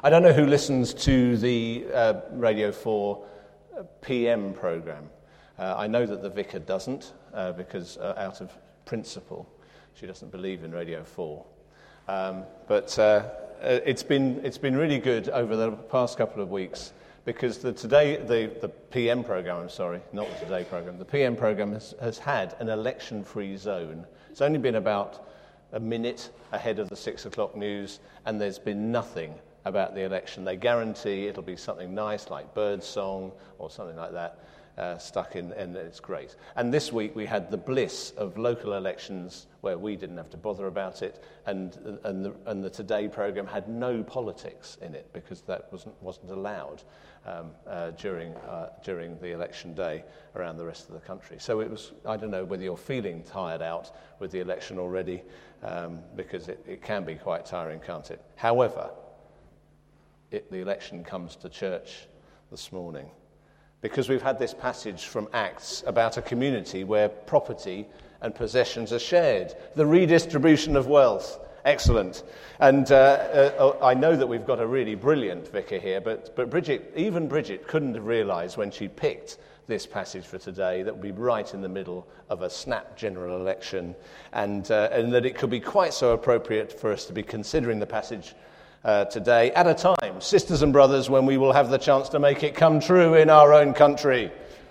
I don't know who listens to the Radio 4 PM programme. I know that the vicar doesn't, because out of principle, she doesn't believe in Radio 4. But it's been really good over the past couple of weeks, because the PM programme, not the Today programme, the PM programme has had an election-free zone. It's only been about a minute ahead of the 6 o'clock news, and there's been nothing about the election. They guarantee it'll be something nice like Birdsong or something like that stuck in, and it's great. And this week we had the bliss of local elections where we didn't have to bother about it, and the Today programme had no politics in it because that wasn't allowed during the election day around the rest of the country. So it was, I don't know whether you're feeling tired out with the election already, because it can be quite tiring, can't it? However, the election comes to church this morning, because we've had this passage from Acts about a community where property and possessions are shared, the redistribution of wealth. Excellent. And I know that we've got a really brilliant vicar here, but Bridget couldn't have realised when she picked this passage for today that would be right in the middle of a snap general election, and that it could be quite so appropriate for us to be considering the passage today at a time, sisters and brothers, when we will have the chance to make it come true in our own country.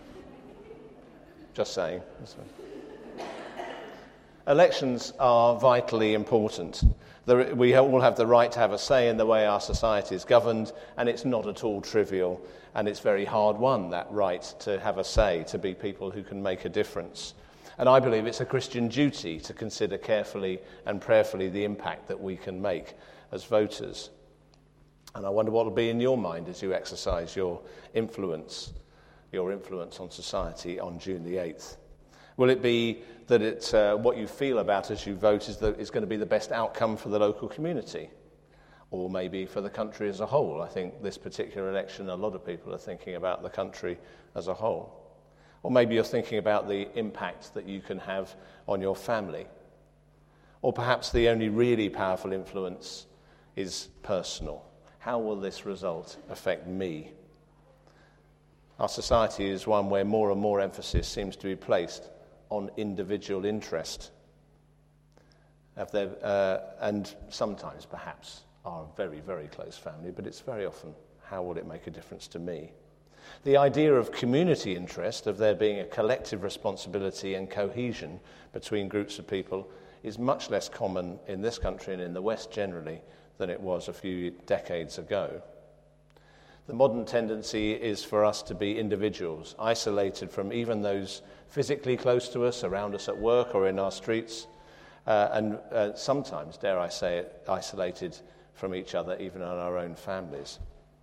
Just saying. Elections are vitally important. We all have the right to have a say in the way our society is governed, and it's not at all trivial, and it's very hard won, that right to have a say, to be people who can make a difference. And I believe it's a Christian duty to consider carefully and prayerfully the impact that we can make as voters. And I wonder what will be in your mind as you exercise your influence on society on June the 8th. Will it be that what you feel about as you vote is that it's going to be the best outcome for the local community, or maybe for the country as a whole? I think this particular election, a lot of people are thinking about the country as a whole. Or maybe you're thinking about the impact that you can have on your family. Or perhaps the only really powerful influence is personal. How will this result affect me? Our society is one where more and more emphasis seems to be placed on individual interest. And sometimes, perhaps, our very, very close family, but it's very often, how will it make a difference to me? The idea of community interest, of there being a collective responsibility and cohesion between groups of people, is much less common in this country and in the West generally than it was a few decades ago. The modern tendency is for us to be individuals, isolated from even those physically close to us, around us at work or in our streets, and sometimes, dare I say it, isolated from each other, even in our own families.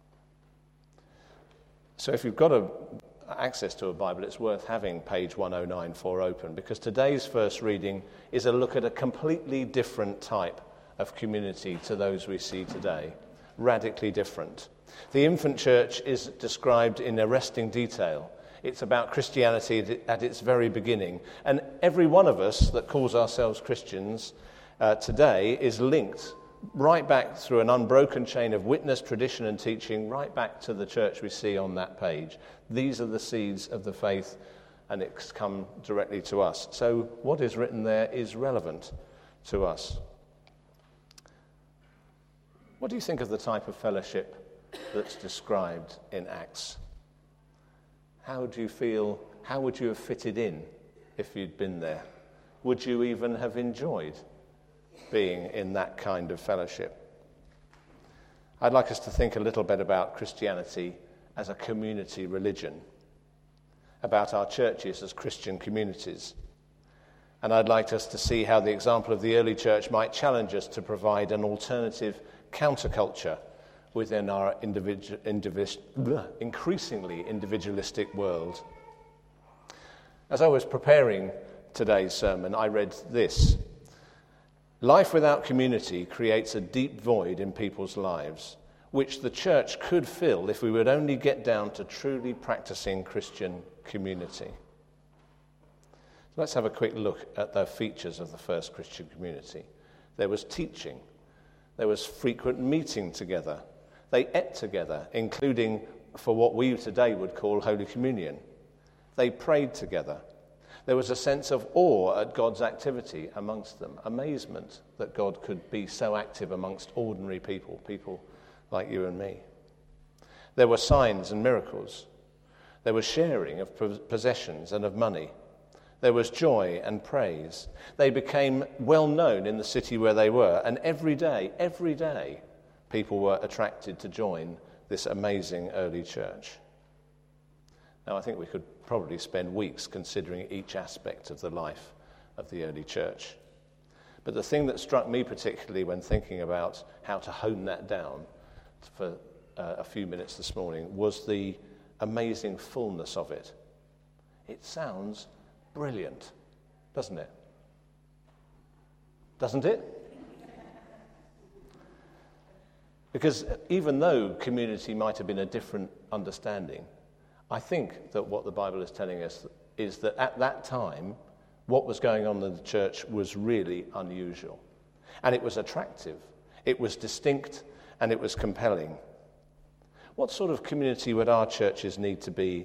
So if you've got access to a Bible, it's worth having page 1094 open, because today's first reading is a look at a completely different type of community to those we see today, radically different. The infant church is described in arresting detail. It's about Christianity at its very beginning, and every one of us that calls ourselves Christians today is linked right back through an unbroken chain of witness, tradition and teaching, right back to the church we see on that page. These are the seeds of the faith, and it's come directly to us. So what is written there is relevant to us. What do you think of the type of fellowship that's described in Acts? How do you feel? How would you have fitted in if you'd been there? Would you even have enjoyed being in that kind of fellowship? I'd like us to think a little bit about Christianity as a community religion, about our churches as Christian communities. And I'd like us to see how the example of the early church might challenge us to provide an alternative counterculture within our increasingly individualistic world. As I was preparing today's sermon, I read this: life without community creates a deep void in people's lives, which the church could fill if we would only get down to truly practicing Christian community. Let's have a quick look at the features of the first Christian community. There was teaching. There was frequent meeting together. They ate together, including for what we today would call Holy Communion. They prayed together. There was a sense of awe at God's activity amongst them, amazement that God could be so active amongst ordinary people, people like you and me. There were signs and miracles. There was sharing of possessions and of money. There was joy and praise. They became well known in the city where they were, and every day, people were attracted to join this amazing early church. Now, I think we could probably spend weeks considering each aspect of the life of the early church. But the thing that struck me particularly when thinking about how to hone that down for a few minutes this morning was the amazing fullness of it. It sounds brilliant, doesn't it? Doesn't it? Because even though community might have been a different understanding, I think that what the Bible is telling us is that at that time, what was going on in the church was really unusual. And it was attractive, it was distinct, and it was compelling. What sort of community would our churches need to be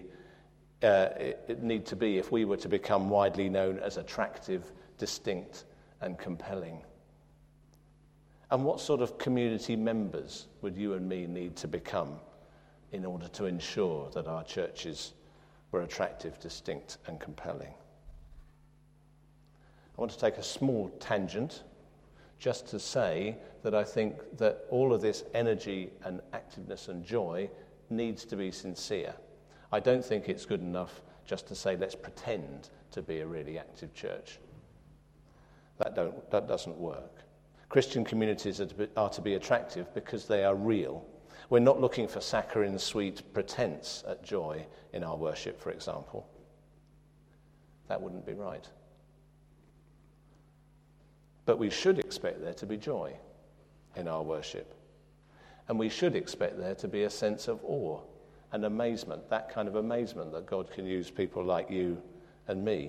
if we were to become widely known as attractive, distinct, and compelling? And what sort of community members would you and me need to become in order to ensure that our churches were attractive, distinct, and compelling? I want to take a small tangent just to say that I think that all of this energy and activeness and joy needs to be sincere. I don't think it's good enough just to say, let's pretend to be a really active church. That doesn't work. Christian communities are to be attractive because they are real. We're not looking for saccharine sweet pretense at joy in our worship, for example. That wouldn't be right. But we should expect there to be joy in our worship. And we should expect there to be a sense of awe and amazement, that kind of amazement that God can use people like you and me.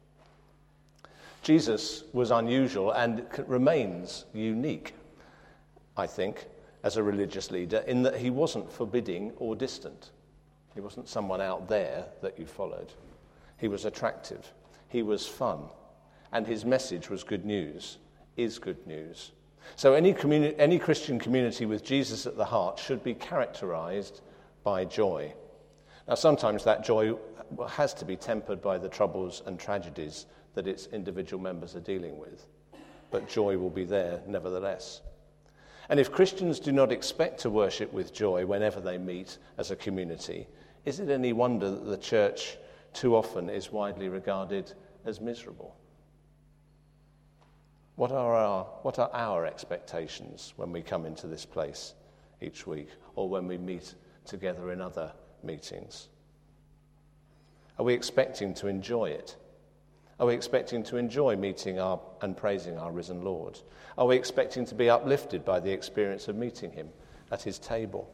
Jesus was unusual and remains unique, I think, as a religious leader, in that he wasn't forbidding or distant. He wasn't someone out there that you followed. He was attractive. He was fun. And his message was good news, is good news. So any Christian community with Jesus at the heart should be characterized by joy. Now, sometimes that joy has to be tempered by the troubles and tragedies that its individual members are dealing with. But joy will be there nevertheless. And if Christians do not expect to worship with joy whenever they meet as a community, is it any wonder that the church too often is widely regarded as miserable? What are our expectations when we come into this place each week or when we meet together in other meetings? Are we expecting to enjoy it? Are we expecting to enjoy meeting and praising our risen Lord? Are we expecting to be uplifted by the experience of meeting him at his table?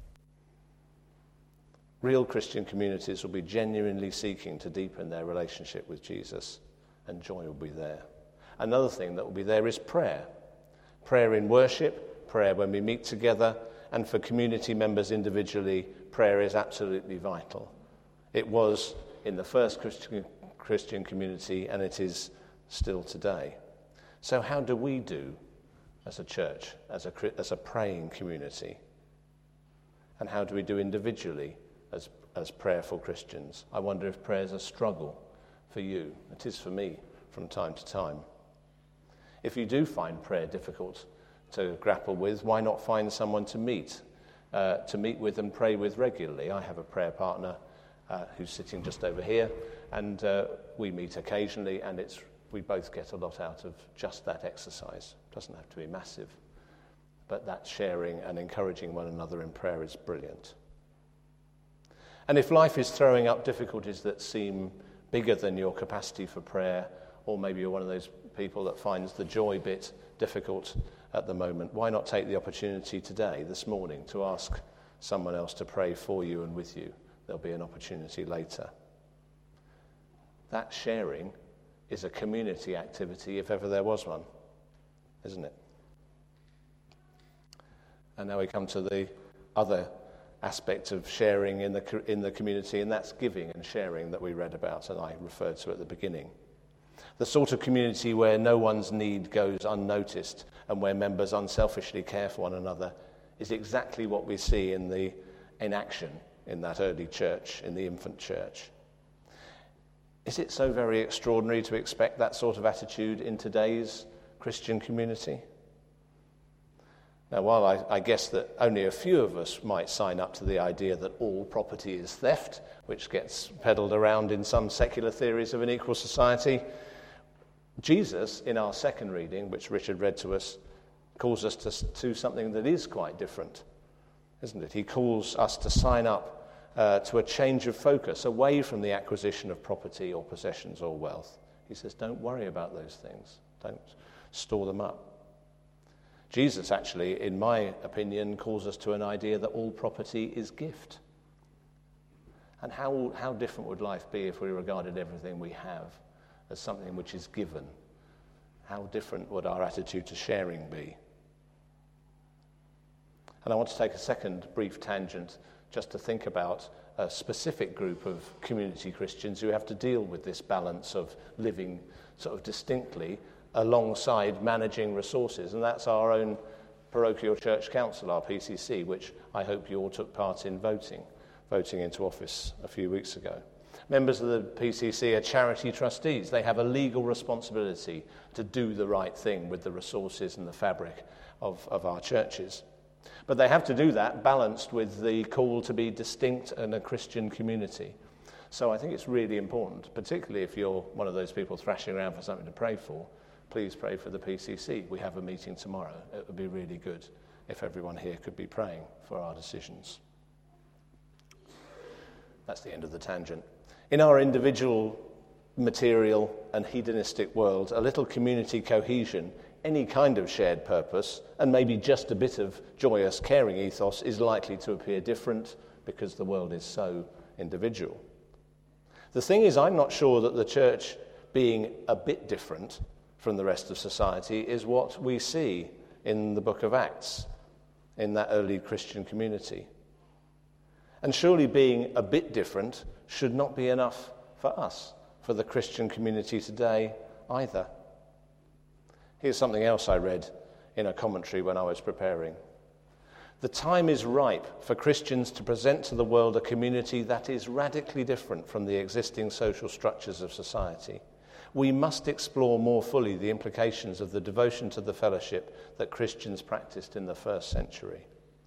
Real Christian communities will be genuinely seeking to deepen their relationship with Jesus, and joy will be there. Another thing that will be there is prayer. Prayer in worship, prayer when we meet together, and for community members individually, prayer is absolutely vital. It was in the first Christian community, and it is still today. So how do we do as a church, as a praying community? And how do we do individually as prayerful Christians? I wonder if prayer is a struggle for you. It is for me from time to time. If you do find prayer difficult to grapple with, why not find someone to meet with and pray with regularly? I have a prayer partner who's sitting just over here, and we meet occasionally, and we both get a lot out of just that exercise. It doesn't have to be massive, but that sharing and encouraging one another in prayer is brilliant. And if life is throwing up difficulties that seem bigger than your capacity for prayer, or maybe you're one of those people that finds the joy bit difficult at the moment, why not take the opportunity today, this morning, to ask someone else to pray for you and with you? There'll be an opportunity later. That sharing is a community activity, if ever there was one, isn't it? And now we come to the other aspect of sharing in the community, and that's giving and sharing that we read about and I referred to at the beginning. The sort of community where no one's need goes unnoticed and where members unselfishly care for one another is exactly what we see in action in that early church, in the infant church. Is it so very extraordinary to expect that sort of attitude in today's Christian community? Now, while I guess that only a few of us might sign up to the idea that all property is theft, which gets peddled around in some secular theories of an equal society, Jesus, in our second reading, which Richard read to us, calls us to something that is quite different, isn't it? He calls us to sign up to a change of focus away from the acquisition of property or possessions or wealth. He says, don't worry about those things. Don't store them up. Jesus actually, in my opinion, calls us to an idea that all property is gift. And how different would life be if we regarded everything we have as something which is given? How different would our attitude to sharing be? And I want to take a second brief tangent just to think about a specific group of community Christians who have to deal with this balance of living sort of distinctly alongside managing resources, and that's our own parochial church council, our PCC, which I hope you all took part in voting into office a few weeks ago. Members of the PCC are charity trustees. They have a legal responsibility to do the right thing with the resources and the fabric of our churches. But they have to do that balanced with the call to be distinct and a Christian community. So I think it's really important, particularly if you're one of those people thrashing around for something to pray for, please pray for the PCC. We have a meeting tomorrow. It would be really good if everyone here could be praying for our decisions. That's the end of the tangent. In our individual, material and hedonistic world, a little community cohesion, any kind of shared purpose, and maybe just a bit of joyous, caring ethos is likely to appear different because the world is so individual. The thing is, I'm not sure that the church being a bit different from the rest of society is what we see in the book of Acts, in that early Christian community. And surely being a bit different should not be enough for us, for the Christian community today either. Here's something else I read in a commentary when I was preparing. The time is ripe for Christians to present to the world a community that is radically different from the existing social structures of society. We must explore more fully the implications of the devotion to the fellowship that Christians practiced in the first century.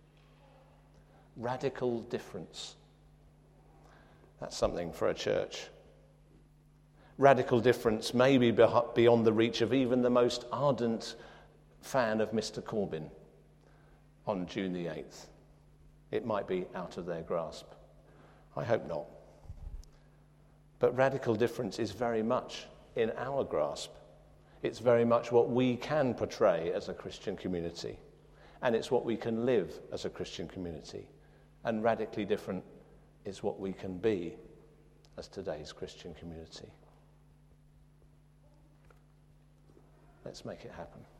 Radical difference. That's something for a church. Radical difference may be beyond the reach of even the most ardent fan of Mr. Corbyn on June the 8th. It might be out of their grasp. I hope not. But radical difference is very much in our grasp. It's very much what we can portray as a Christian community, and it's what we can live as a Christian community. And radically different is what we can be as today's Christian community. Let's make it happen.